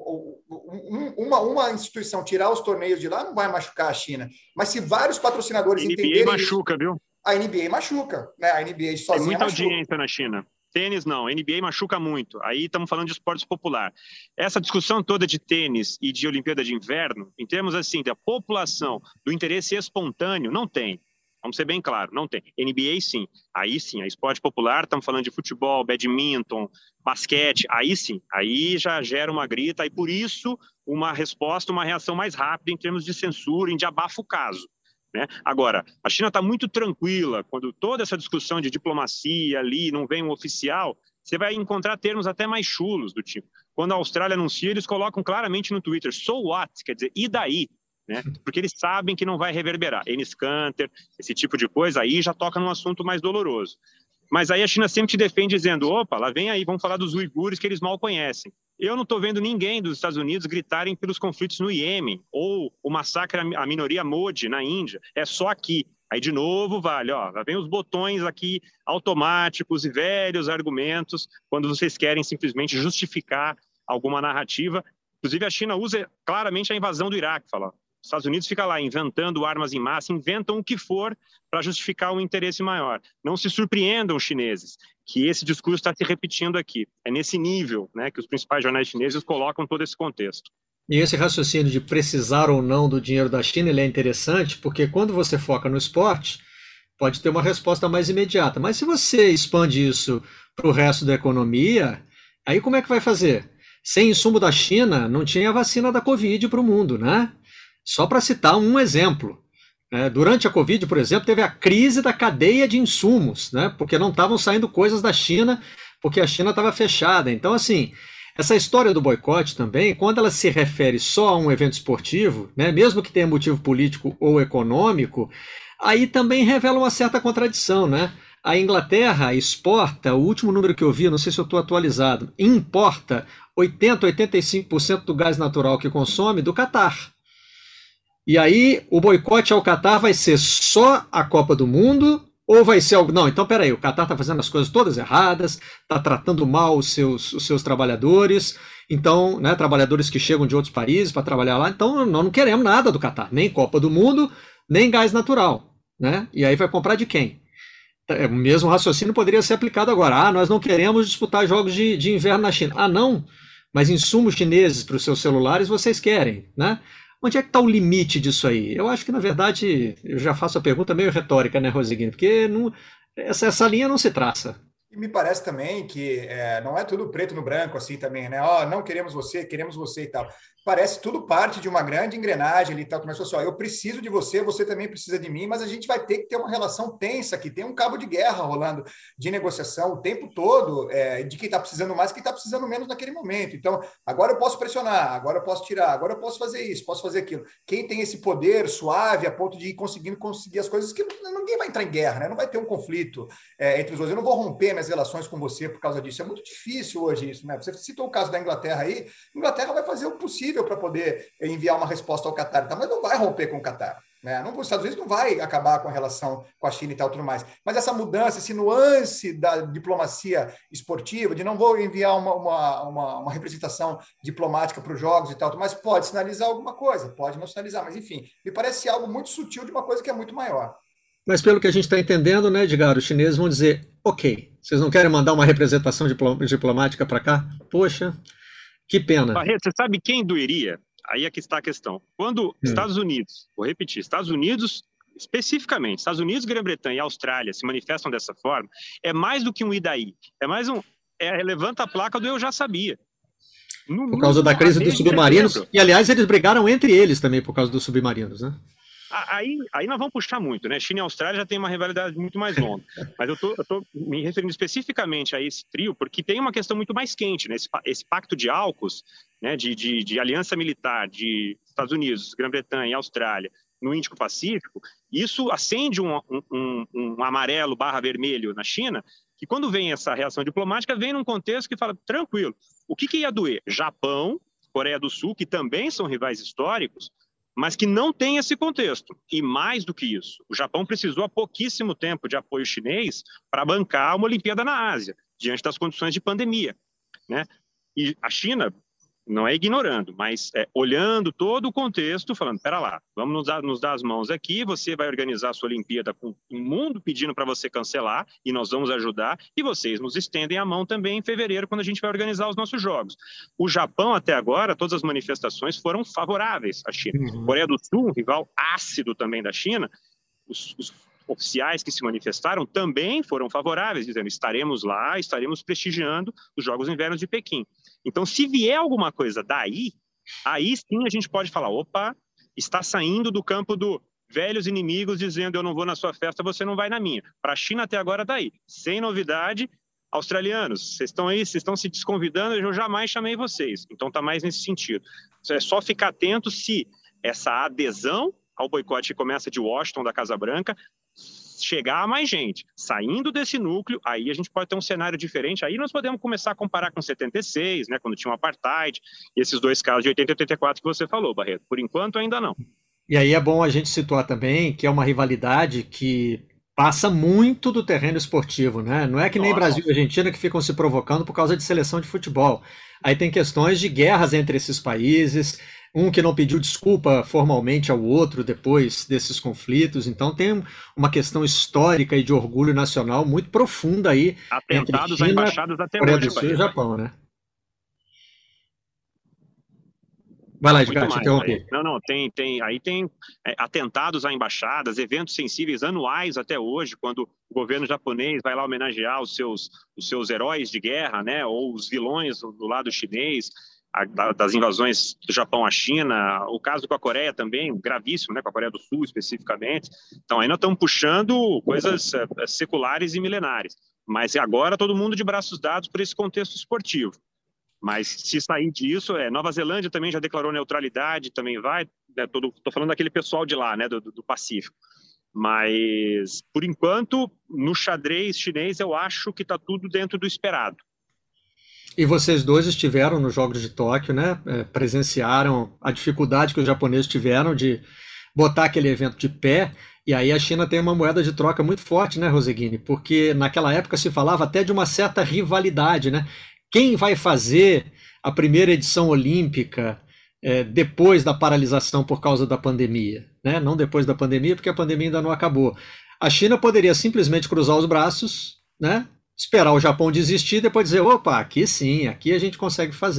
uma instituição tirar os torneios de lá, não vai machucar a China. Mas se vários patrocinadores entenderem... A NBA machuca, viu? A NBA machuca. Né? A NBA sozinha tem muita machuca. Audiência na China. Tênis não, NBA machuca muito. Aí estamos falando de esportes popular. Essa discussão toda de tênis e de Olimpíada de Inverno, em termos assim, da população, do interesse espontâneo, não tem. Vamos ser bem claros, não tem. NBA sim, aí sim, é esporte popular, estamos falando de futebol, badminton, basquete, aí sim, aí já gera uma grita, e por isso uma resposta, uma reação mais rápida em termos de censura, de abafo o caso. Né? Agora, a China está muito tranquila, quando toda essa discussão de diplomacia ali, não vem um oficial, você vai encontrar termos até mais chulos do tipo. Quando a Austrália anuncia, eles colocam claramente no Twitter: so what? Quer dizer, e daí? Né? Porque eles sabem que não vai reverberar. Enes Kanter, esse tipo de coisa, aí já toca num assunto mais doloroso. Mas aí a China sempre te defende dizendo: opa, lá vem aí, vamos falar dos uigures que eles mal conhecem. Eu não estou vendo ninguém dos Estados Unidos gritarem pelos conflitos no Iêmen ou o massacre à minoria Modi na Índia. É só aqui. Aí, de novo, vale, ó, lá vem os botões aqui automáticos e velhos argumentos quando vocês querem simplesmente justificar alguma narrativa. Inclusive, a China usa claramente a invasão do Iraque, fala. Os Estados Unidos fica lá inventando armas em massa, inventam o que for para justificar um interesse maior. Não se surpreendam, os chineses, que esse discurso está se repetindo aqui. É nesse nível, né, que os principais jornais chineses colocam todo esse contexto. E esse raciocínio de precisar ou não do dinheiro da China, ele é interessante, porque quando você foca no esporte, pode ter uma resposta mais imediata. Mas se você expande isso para o resto da economia, aí como é que vai fazer? Sem insumo da China, não tinha vacina da Covid para o mundo, né? Só para citar um exemplo. Durante a Covid, por exemplo, teve a crise da cadeia de insumos, né? Porque não estavam saindo coisas da China, porque a China estava fechada. Então, assim, essa história do boicote também, quando ela se refere só a um evento esportivo, né, mesmo que tenha motivo político ou econômico, aí também revela uma certa contradição, né? A Inglaterra exporta, o último número que eu vi, não sei se eu estou atualizado, importa 80%, 85% do gás natural que consome do Catar. E aí o boicote ao Catar vai ser só a Copa do Mundo ou vai ser algo... Não, então peraí, o Catar está fazendo as coisas todas erradas, está tratando mal os seus trabalhadores, então, né, trabalhadores que chegam de outros países para trabalhar lá, então nós não queremos nada do Catar, nem Copa do Mundo, nem gás natural, né? E aí vai comprar de quem? O mesmo raciocínio poderia ser aplicado agora. Nós não queremos disputar jogos de inverno na China. Não, mas insumos chineses para os seus celulares vocês querem, né? Onde é que está o limite disso aí? Eu acho que, na verdade, eu já faço a pergunta meio retórica, né, Rosiguinho? Porque não, essa linha não se traça. E me parece também que não é tudo preto no branco assim também, né? Não queremos você e tal. Parece tudo parte de uma grande engrenagem ali e tal. Começou assim, eu preciso de você, você também precisa de mim, mas a gente vai ter que ter uma relação tensa aqui, tem um cabo de guerra rolando de negociação o tempo todo, de quem está precisando mais e quem está precisando menos naquele momento. Então, agora eu posso pressionar, agora eu posso tirar, agora eu posso fazer isso, posso fazer aquilo. Quem tem esse poder suave a ponto de ir conseguir as coisas que ninguém vai entrar em guerra, né? Não vai ter um conflito entre os dois. Eu não vou romper minhas relações com você por causa disso. É muito difícil hoje isso, né? Você citou o caso da Inglaterra aí, a Inglaterra vai fazer o possível para poder enviar uma resposta ao Catar, tá? Mas não vai romper com o Catar. Né? Os Estados Unidos não vai acabar com a relação com a China e tal, tudo mais. Mas essa mudança, esse nuance da diplomacia esportiva, de não vou enviar uma representação diplomática para os jogos e tal, mas pode sinalizar alguma coisa, pode não sinalizar, mas enfim, me parece algo muito sutil de uma coisa que é muito maior. Mas pelo que a gente está entendendo, né, Edgar, os chineses vão dizer, ok, vocês não querem mandar uma representação diplomática para cá? Poxa, que pena. Barreto, você sabe quem doeria? Aí é que está a questão. Quando Estados Unidos, vou repetir, Estados Unidos, especificamente, Estados Unidos, Grã-Bretanha e Austrália se manifestam dessa forma, é mais do que um e daí. É mais levanta a placa do eu já sabia. Por causa da crise dos submarinos. E, aliás, eles brigaram entre eles também por causa dos submarinos, né? Aí nós vamos puxar muito, né? China e Austrália já tem uma rivalidade muito mais longa. Mas eu tô me referindo especificamente a esse trio, porque tem uma questão muito mais quente, né? Esse pacto de AUKUS, né? de aliança militar de Estados Unidos, Grã-Bretanha e Austrália no Índico-Pacífico, isso acende um amarelo/vermelho na China, que quando vem essa reação diplomática, vem num contexto que fala, tranquilo, o que ia doer? Japão, Coreia do Sul, que também são rivais históricos, mas que não tem esse contexto. E mais do que isso, o Japão precisou há pouquíssimo tempo de apoio chinês para bancar uma Olimpíada na Ásia, diante das condições de pandemia, né? E a China não é ignorando, mas olhando todo o contexto, falando, espera lá, vamos nos dar as mãos aqui, você vai organizar a sua Olimpíada com o mundo pedindo para você cancelar, e nós vamos ajudar, e vocês nos estendem a mão também em fevereiro, quando a gente vai organizar os nossos jogos. O Japão, até agora, todas as manifestações foram favoráveis à China. Coreia do Sul, um rival ácido também da China, os oficiais que se manifestaram também foram favoráveis, dizendo, estaremos lá, estaremos prestigiando os Jogos Invernos de Pequim. Então, se vier alguma coisa daí, aí sim a gente pode falar, opa, está saindo do campo do velhos inimigos dizendo eu não vou na sua festa, você não vai na minha. Para a China até agora daí, sem novidade, australianos, vocês estão aí, vocês estão se desconvidando, eu jamais chamei vocês. Então está mais nesse sentido. É só ficar atento se essa adesão ao boicote que começa de Washington, da Casa Branca, chegar a mais gente, saindo desse núcleo, aí a gente pode ter um cenário diferente, aí nós podemos começar a comparar com 76, né, quando tinha o apartheid, e esses dois casos de 80 e 84 que você falou, Barreto. Por enquanto, ainda não. E aí é bom a gente situar também que é uma rivalidade que passa muito do terreno esportivo, né? Não é que nem Brasil e Argentina que ficam se provocando por causa de seleção de futebol. Aí tem questões de guerras entre esses países, um que não pediu desculpa formalmente ao outro depois desses conflitos, então tem uma questão histórica e de orgulho nacional muito profunda aí. Atentados entre China, a embaixadas até Coreia hoje, do Sul e Japão, né? Vai lá, Edgar, te interrompi. Não, tem atentados a embaixadas, eventos sensíveis anuais até hoje, quando o governo japonês vai lá homenagear os seus heróis de guerra, né, ou os vilões do lado chinês, das invasões do Japão à China, o caso com a Coreia também, gravíssimo, né, com a Coreia do Sul especificamente. Então, ainda estamos puxando coisas seculares e milenares, mas agora todo mundo de braços dados por esse contexto esportivo. Mas se sair disso, Nova Zelândia também já declarou neutralidade, também vai, estou falando daquele pessoal de lá, né, do Pacífico. Mas, por enquanto, no xadrez chinês, eu acho que está tudo dentro do esperado. E vocês dois estiveram nos Jogos de Tóquio, né? Presenciaram a dificuldade que os japoneses tiveram de botar aquele evento de pé, e aí a China tem uma moeda de troca muito forte, né, Rosegini? Porque naquela época se falava até de uma certa rivalidade, né? Quem vai fazer a primeira edição olímpica depois da paralisação por causa da pandemia? Né? Não depois da pandemia, porque a pandemia ainda não acabou. A China poderia simplesmente cruzar os braços, né? Esperar o Japão desistir e depois dizer, opa, aqui sim, aqui a gente consegue fazer.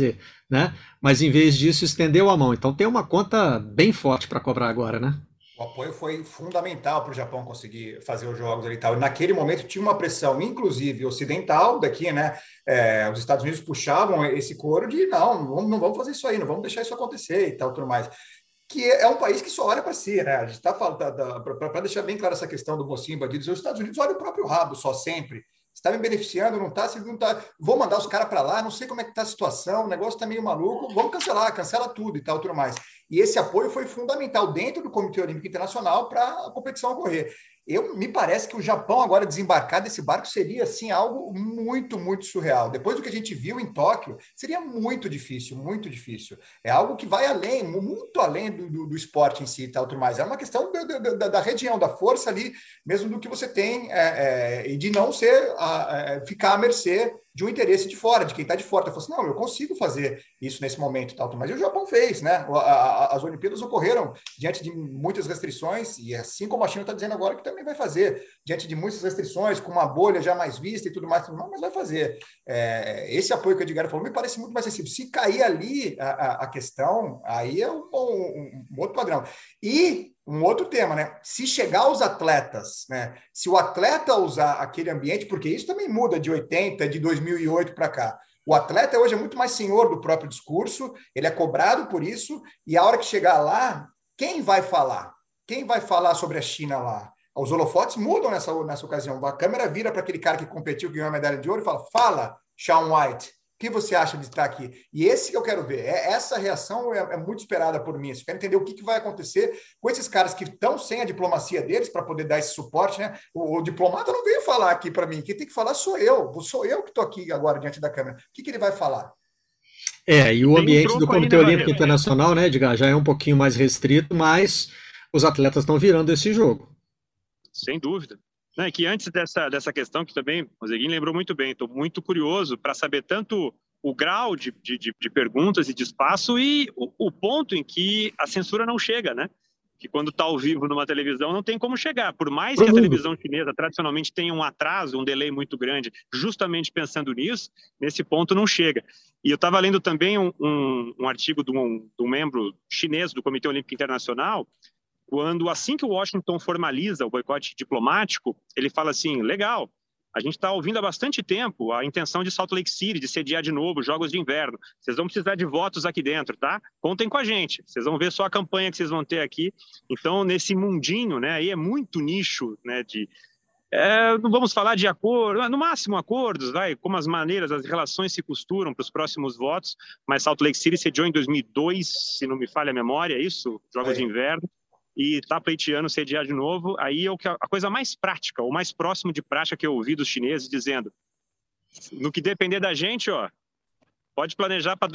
né? Mas em vez disso estendeu a mão. Então tem uma conta bem forte para cobrar agora, né? O apoio foi fundamental para o Japão conseguir fazer os jogos ali e tal. E naquele momento tinha uma pressão, inclusive ocidental, daqui, né? Os Estados Unidos puxavam esse coro de não vamos fazer isso aí, não vamos deixar isso acontecer e tal, tudo mais. Que é um país que só olha para si, né? A gente está falando, para deixar bem clara essa questão do mocinho bandido, os Estados Unidos olham o próprio rabo só sempre. Está me beneficiando, não está? Se não está, vou mandar os caras para lá, não sei como é que está a situação, o negócio está meio maluco, vamos cancelar, cancela tudo e tal, tudo mais. E esse apoio foi fundamental dentro do Comitê Olímpico Internacional para a competição ocorrer. Me parece que o Japão agora desembarcar desse barco seria assim algo muito, muito surreal. Depois do que a gente viu em Tóquio, seria muito difícil, muito difícil. É algo que vai além, muito além do esporte em si e tal, tudo mais. É uma questão da região, da força ali, mesmo do que você tem, e de não ficar à mercê de um interesse de fora, de quem está de fora. Então, assim, não, eu consigo fazer isso nesse momento e tal, mas o Japão fez, né? As Olimpíadas ocorreram diante de muitas restrições, e assim como a China está dizendo agora que também vai fazer, diante de muitas restrições, com uma bolha já mais vista e tudo mais, mas vai fazer. Esse apoio que o Edgar falou me parece muito mais sensível. Se cair ali a questão, aí é um outro padrão. E um outro tema, né? Se chegar aos atletas, né? Se o atleta usar aquele ambiente, porque isso também muda de 80, de 2008 para cá. O atleta hoje é muito mais senhor do próprio discurso, ele é cobrado por isso, e a hora que chegar lá, quem vai falar? Quem vai falar sobre a China lá? Os holofotes mudam nessa ocasião. A câmera vira para aquele cara que competiu, que ganhou a medalha de ouro, e fala, Shaun White, o que você acha de estar aqui? E esse que eu quero ver. Essa reação é muito esperada por mim. Eu quero entender o que vai acontecer com esses caras que estão sem a diplomacia deles para poder dar esse suporte, né? O diplomata não veio falar aqui para mim. Quem tem que falar sou eu. Sou eu que estou aqui agora diante da câmera. O que ele vai falar? E o ambiente do Comitê Olímpico Internacional, né, Edgar, já é um pouquinho mais restrito, mas os atletas estão virando esse jogo. Sem dúvida. É que antes dessa questão, que também o Roseguin lembrou muito bem, estou muito curioso para saber tanto o grau de perguntas e de espaço e o ponto em que a censura não chega, né? Que quando está ao vivo numa televisão não tem como chegar. Por mais que a televisão chinesa tradicionalmente tenha um atraso, um delay muito grande, justamente pensando nisso, nesse ponto não chega. E eu estava lendo também um artigo de um membro chinês do Comitê Olímpico Internacional, quando, assim que o Washington formaliza o boicote diplomático, ele fala assim, legal, a gente está ouvindo há bastante tempo a intenção de Salt Lake City de sediar de novo Jogos de Inverno. Vocês vão precisar de votos aqui dentro, tá? Contem com a gente. Vocês vão ver só a campanha que vocês vão ter aqui. Então, nesse mundinho, né, aí é muito nicho, né, não vamos falar de acordo, no máximo acordos, como as maneiras, as relações se costuram para os próximos votos, mas Salt Lake City sediou em 2002, se não me falha a memória, é isso? Jogos de Inverno. E está pleiteando sediar de novo, aí é a coisa mais prática, o mais próximo de prática que eu ouvi dos chineses dizendo, no que depender da gente, pode planejar para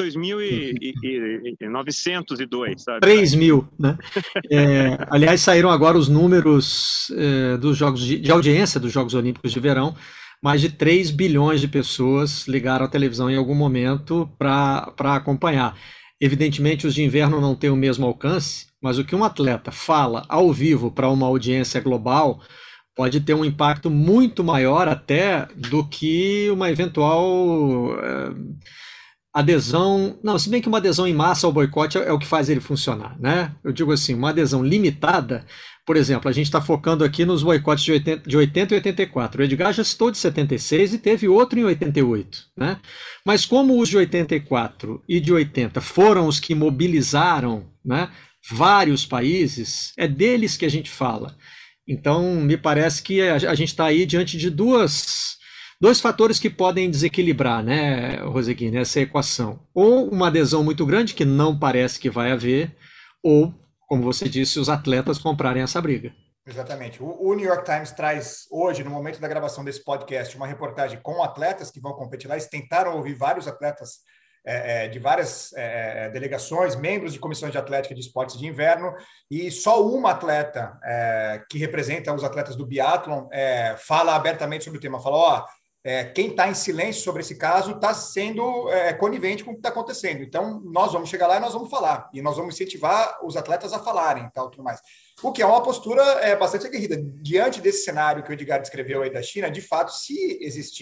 2902, sabe? 3.000, né? Aliás, saíram agora os números dos jogos de audiência dos Jogos Olímpicos de Verão, mais de 3 bilhões de pessoas ligaram a televisão em algum momento para acompanhar. Evidentemente, os de inverno não têm o mesmo alcance, mas o que um atleta fala ao vivo para uma audiência global pode ter um impacto muito maior até do que uma eventual adesão. Não, se bem que uma adesão em massa ao boicote é o que faz ele funcionar, né? Eu digo assim, uma adesão limitada. Por exemplo, a gente está focando aqui nos boicotes de 80 e 84. O Edgar já citou de 76 e teve outro em 88. Né? Mas como os de 84 e de 80 foram os que mobilizaram, né, vários países, é deles que a gente fala. Então, me parece que a gente está aí diante de dois fatores que podem desequilibrar, né, Roseguin, essa equação. Ou uma adesão muito grande, que não parece que vai haver, ou, como você disse, os atletas comprarem essa briga. Exatamente. O New York Times traz hoje, no momento da gravação desse podcast, uma reportagem com atletas que vão competir lá. Eles tentaram ouvir vários atletas de várias delegações, membros de comissões de atlética de esportes de inverno, e só uma atleta que representa os atletas do biatlon fala abertamente sobre o tema. Fala, quem está em silêncio sobre esse caso está sendo conivente com o que está acontecendo. Então, nós vamos chegar lá e nós vamos falar. E nós vamos incentivar os atletas a falarem e tal, tudo mais. O que é uma postura bastante aguerrida. Diante desse cenário que o Edgar descreveu aí da China, de fato, se existir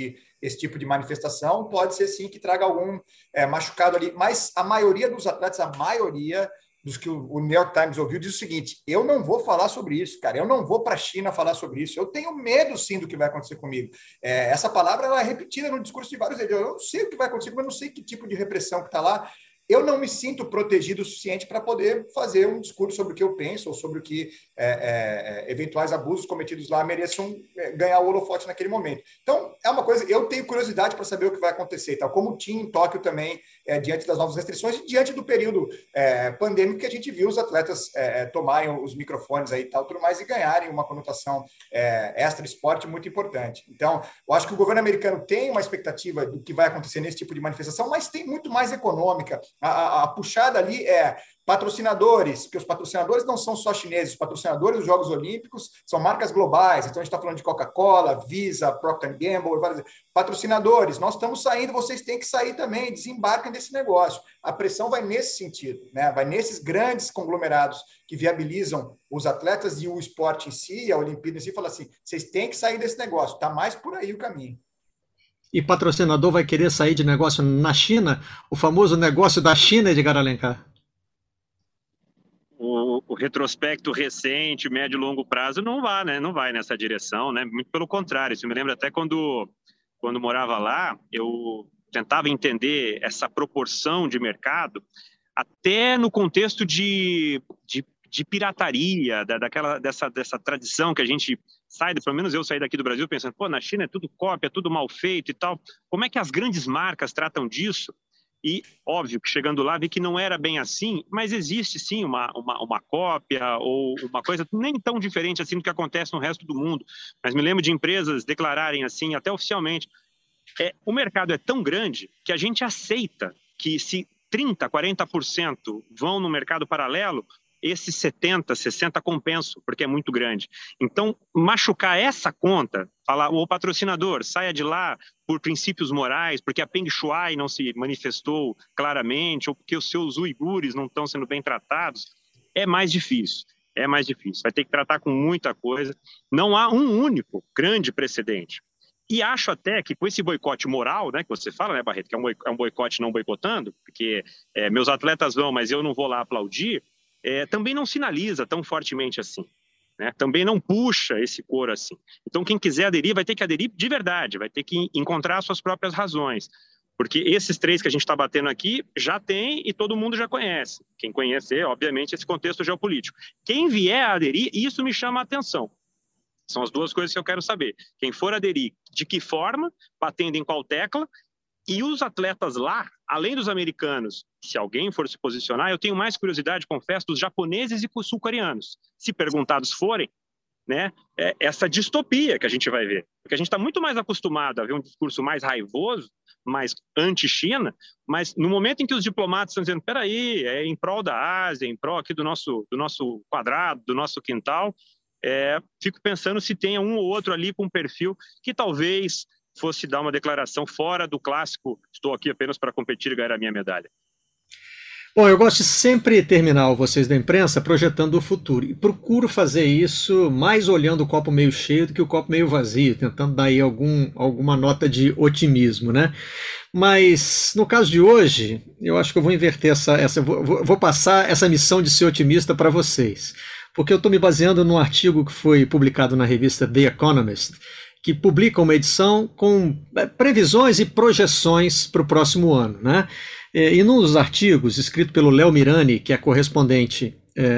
esse tipo de manifestação, pode ser sim que traga algum machucado ali, mas a maioria dos atletas, a maioria dos que o New York Times ouviu, diz o seguinte: eu não vou falar sobre isso, cara, eu não vou para a China falar sobre isso, eu tenho medo sim do que vai acontecer comigo. Essa palavra ela é repetida no discurso de vários deles, eu não sei o que vai acontecer, mas eu não sei que tipo de repressão que está lá. Eu não me sinto protegido o suficiente para poder fazer um discurso sobre o que eu penso ou sobre o que eventuais abusos cometidos lá mereçam ganhar o holofote naquele momento. Então, é uma coisa, eu tenho curiosidade para saber o que vai acontecer, tal como tinha em Tóquio também, diante das novas restrições e diante do período pandêmico que a gente viu os atletas tomarem os microfones aí e tal, tudo mais, e ganharem uma conotação extra-esporte muito importante. Então, eu acho que o governo americano tem uma expectativa do que vai acontecer nesse tipo de manifestação, mas tem muito mais econômica. A puxada ali é patrocinadores, porque os patrocinadores não são só chineses, os patrocinadores dos Jogos Olímpicos são marcas globais, então a gente está falando de Coca-Cola, Visa, Procter & Gamble, vários patrocinadores, nós estamos saindo, vocês têm que sair também, desembarquem desse negócio. A pressão vai nesse sentido, né? Vai nesses grandes conglomerados que viabilizam os atletas e o esporte em si, a Olimpíada em si, fala assim, vocês têm que sair desse negócio, está mais por aí o caminho. E patrocinador vai querer sair de negócio na China? O famoso negócio da China, Edgar Alencar? O retrospecto recente, médio e longo prazo, não vai, né? Não vai nessa direção, né? Muito pelo contrário. Isso me lembra até quando morava lá, eu tentava entender essa proporção de mercado, até no contexto de pirataria, dessa tradição que a gente sai, pelo menos eu saí daqui do Brasil pensando, pô, na China é tudo cópia, é tudo mal feito e tal. Como é que as grandes marcas tratam disso? E, óbvio, que chegando lá vi que não era bem assim, mas existe sim uma cópia ou uma coisa nem tão diferente assim do que acontece no resto do mundo. Mas me lembro de empresas declararem assim, até oficialmente, o mercado é tão grande que a gente aceita que se 30%, 40% vão no mercado paralelo, esses 70%, 60% compensam, porque é muito grande. Então, machucar essa conta, falar, o patrocinador, saia de lá por princípios morais, porque a Peng Shuai não se manifestou claramente, ou porque os seus uigures não estão sendo bem tratados, é mais difícil. É mais difícil. Vai ter que tratar com muita coisa. Não há um único grande precedente. E acho até que com esse boicote moral, né, que você fala, né, Barreto, que é um boicote não boicotando, porque meus atletas vão, mas eu não vou lá aplaudir, também não sinaliza tão fortemente assim, né? Também não puxa esse coro assim. Então, quem quiser aderir, vai ter que aderir de verdade, vai ter que encontrar suas próprias razões, porque esses 3 que a gente está batendo aqui já tem e todo mundo já conhece. Quem conhecer, obviamente, esse contexto geopolítico. Quem vier a aderir, isso me chama a atenção. São as 2 coisas que eu quero saber. Quem for aderir, de que forma, batendo em qual tecla, e os atletas lá, além dos americanos, se alguém for se posicionar, eu tenho mais curiosidade, confesso, dos japoneses e sul-coreanos. Se perguntados forem, né, essa distopia que a gente vai ver. Porque a gente está muito mais acostumado a ver um discurso mais raivoso, mais anti-China, mas no momento em que os diplomatas estão dizendo, peraí, é em prol da Ásia, em prol aqui do nosso quadrado, do nosso quintal, fico pensando se tem um ou outro ali com um perfil que talvez fosse dar uma declaração fora do clássico, estou aqui apenas para competir e ganhar a minha medalha. Bom, eu gosto de sempre terminar Vocês da Imprensa projetando o futuro. E procuro fazer isso mais olhando o copo meio cheio do que o copo meio vazio, tentando dar aí alguma nota de otimismo, né? Mas no caso de hoje, eu acho que eu vou inverter vou passar essa missão de ser otimista para vocês. Porque eu estou me baseando num artigo que foi publicado na revista The Economist, que publica uma edição com previsões e projeções para o próximo ano, né? E num dos artigos, escrito pelo Léo Mirani, que é correspondente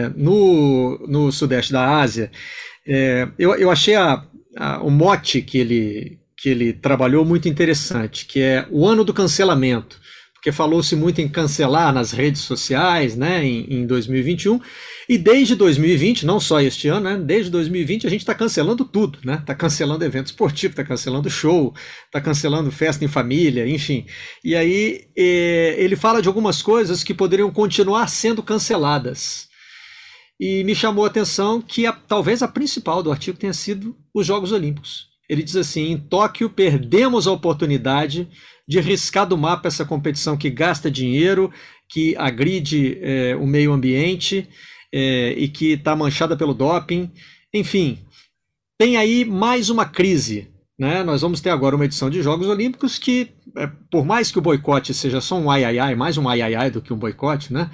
no Sudeste da Ásia, eu achei o mote que ele trabalhou muito interessante, que é o ano do cancelamento, porque falou-se muito em cancelar nas redes sociais, né, em 2021, e desde 2020, não só este ano, né, desde 2020 a gente está cancelando tudo, né, está cancelando evento esportivo, está cancelando show, está cancelando festa em família, enfim. E aí ele fala de algumas coisas que poderiam continuar sendo canceladas. E me chamou a atenção que talvez a principal do artigo tenha sido os Jogos Olímpicos. Ele diz assim, em Tóquio perdemos a oportunidade de riscar do mapa essa competição que gasta dinheiro, que agride o meio ambiente e que está manchada pelo doping. Enfim, tem aí mais uma crise né? Nós vamos ter agora uma edição de Jogos Olímpicos que, por mais que o boicote seja só um ai ai ai, mais um ai ai ai do que um boicote, né?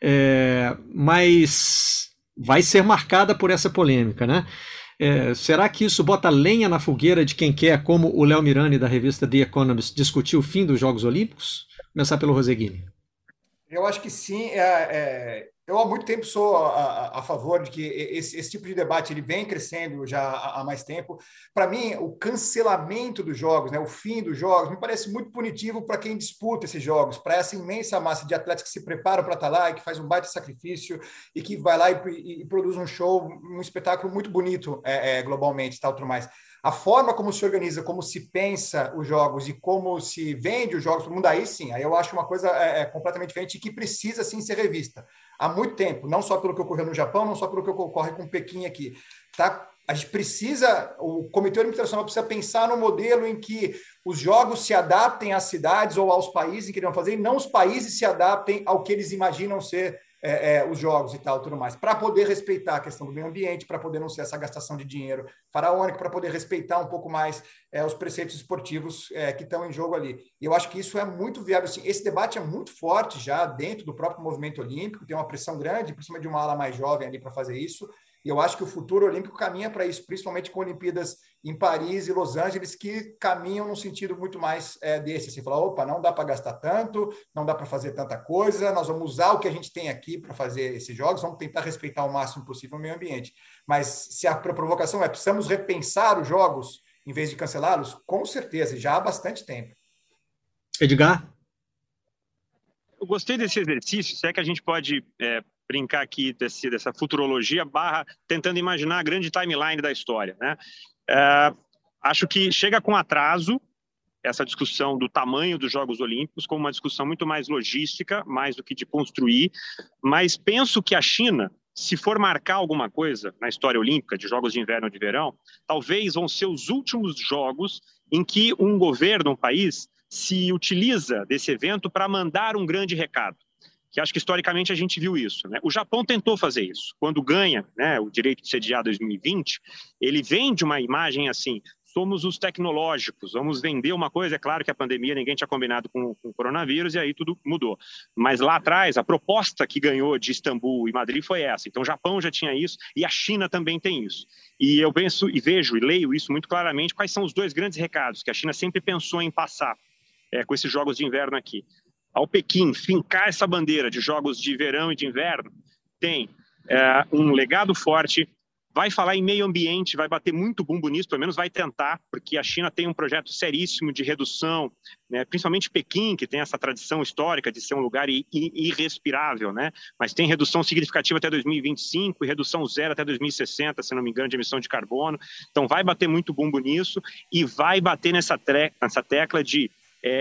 Mas vai ser marcada por essa polêmica, né? Será que isso bota lenha na fogueira de quem quer, como o Léo Mirani da revista The Economist, discutir o fim dos Jogos Olímpicos? Começar pelo Roseguini. Eu acho que sim. Eu há muito tempo sou a favor de que esse tipo de debate ele vem crescendo já há mais tempo. Para mim, o cancelamento dos jogos, né, o fim dos jogos, me parece muito punitivo para quem disputa esses jogos, para essa imensa massa de atletas que se preparam para estar lá e que faz um baita sacrifício e que vai lá e produz um show, um espetáculo muito bonito globalmente e tal, tudo mais. A forma como se organiza, como se pensa os jogos e como se vende os jogos para o mundo, aí sim, aí eu acho uma coisa completamente diferente e que precisa sim ser revista. Há muito tempo, não só pelo que ocorreu no Japão, não só pelo que ocorre com Pequim aqui. Tá? A gente precisa, o Comitê Olímpico Internacional precisa pensar no modelo em que os jogos se adaptem às cidades ou aos países em que eles vão fazer, e não os países se adaptem ao que eles imaginam ser os jogos e tal, tudo mais, para poder respeitar a questão do meio ambiente, para poder não ser essa gastação de dinheiro faraônico, para poder respeitar um pouco mais os preceitos esportivos que estão em jogo ali. E eu acho que isso é muito viável. Assim, esse debate é muito forte já dentro do próprio movimento olímpico, tem uma pressão grande, principalmente de uma ala mais jovem ali para fazer isso, e eu acho que o futuro olímpico caminha para isso, principalmente com Olimpíadas em Paris e Los Angeles, que caminham num sentido muito mais desse, assim, falar, opa, não dá para gastar tanto, não dá para fazer tanta coisa, nós vamos usar o que a gente tem aqui para fazer esses jogos, vamos tentar respeitar o máximo possível o meio ambiente. Mas se a provocação precisamos repensar os jogos em vez de cancelá-los, com certeza, já há bastante tempo. Edgar? Eu gostei desse exercício, se é que a gente pode brincar aqui dessa futurologia tentando imaginar a grande timeline da história, né? Acho que chega com atraso essa discussão do tamanho dos Jogos Olímpicos, como uma discussão muito mais logística, mais do que de construir, mas penso que a China, se for marcar alguma coisa na história olímpica, de Jogos de Inverno ou de Verão, talvez vão ser os últimos jogos em que um governo, um país, se utiliza desse evento para mandar um grande recado. Que acho que historicamente a gente viu isso, né? O Japão tentou fazer isso. Quando ganha, né, o direito de sediar 2020, ele vende uma imagem assim, somos os tecnológicos, vamos vender uma coisa. É claro que a pandemia ninguém tinha combinado com o coronavírus e aí tudo mudou. Mas lá atrás, a proposta que ganhou de Istambul e Madrid foi essa. Então o Japão já tinha isso e a China também tem isso. E eu penso e vejo e leio isso muito claramente, quais são os dois grandes recados que a China sempre pensou em passar com esses Jogos de Inverno aqui. Ao Pequim fincar essa bandeira de Jogos de Verão e de Inverno, tem um legado forte, vai falar em meio ambiente, vai bater muito bumbo nisso, pelo menos vai tentar, porque a China tem um projeto seríssimo de redução, né, principalmente Pequim, que tem essa tradição histórica de ser um lugar irrespirável, né, mas tem redução significativa até 2025 e redução zero até 2060, se não me engano, de emissão de carbono. Então vai bater muito bumbo nisso e vai bater nessa tecla de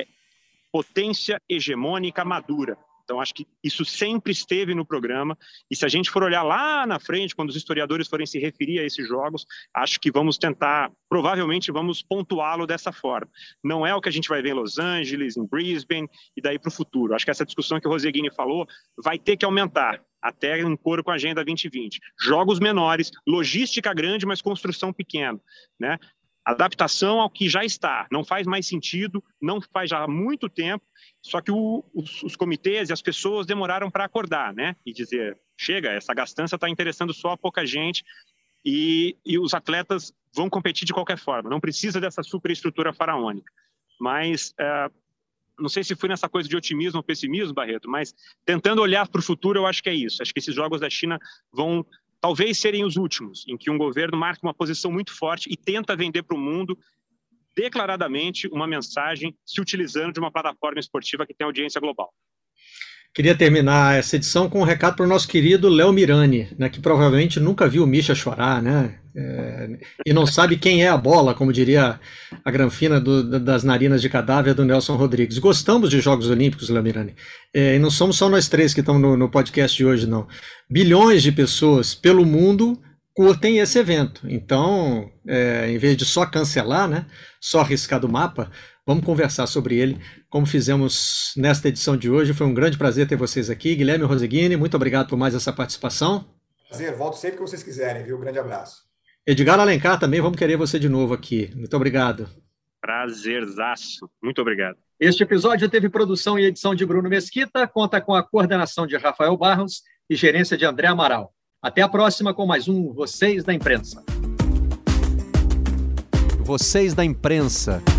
potência hegemônica madura. Então, acho que isso sempre esteve no programa, e se a gente for olhar lá na frente, quando os historiadores forem se referir a esses jogos, acho que vamos tentar, provavelmente vamos pontuá-lo dessa forma. Não é o que a gente vai ver em Los Angeles, em Brisbane, e daí para o futuro. Acho que essa discussão que o Roseguini falou vai ter que aumentar, até em coro com a Agenda 2020. Jogos menores, logística grande, mas construção pequena, né? Adaptação ao que já está, não faz mais sentido, não faz já há muito tempo, só que os comitês e as pessoas demoraram para acordar, né? E dizer, chega, essa gastança está interessando só a pouca gente e os atletas vão competir de qualquer forma, não precisa dessa superestrutura faraônica. Mas não sei se foi nessa coisa de otimismo ou pessimismo, Barreto, mas tentando olhar para o futuro, eu acho que é isso. Acho que esses Jogos da China vão talvez serem os últimos, em que um governo marca uma posição muito forte e tenta vender para o mundo declaradamente uma mensagem se utilizando de uma plataforma esportiva que tem audiência global. Queria terminar essa edição com um recado para o nosso querido Léo Mirani, né, que provavelmente nunca viu o Mischa chorar, né, e não sabe quem é a bola, como diria a granfina das narinas de cadáver do Nelson Rodrigues. Gostamos de Jogos Olímpicos, Léo Mirani, e não somos só nós três que estamos no podcast de hoje, não. Bilhões de pessoas pelo mundo curtem esse evento. Então, em vez de só cancelar, né, só riscar do mapa, vamos conversar sobre ele, como fizemos nesta edição de hoje. Foi um grande prazer ter vocês aqui. Guilherme Roseguini, muito obrigado por mais essa participação. Prazer, volto sempre que vocês quiserem, viu? Um grande abraço. Edgar Alencar também, vamos querer você de novo aqui. Muito obrigado. Prazerzaço. Muito obrigado. Este episódio teve produção e edição de Bruno Mesquita, conta com a coordenação de Rafael Barros e gerência de André Amaral. Até a próxima com mais um Vocês da Imprensa. Vocês da Imprensa.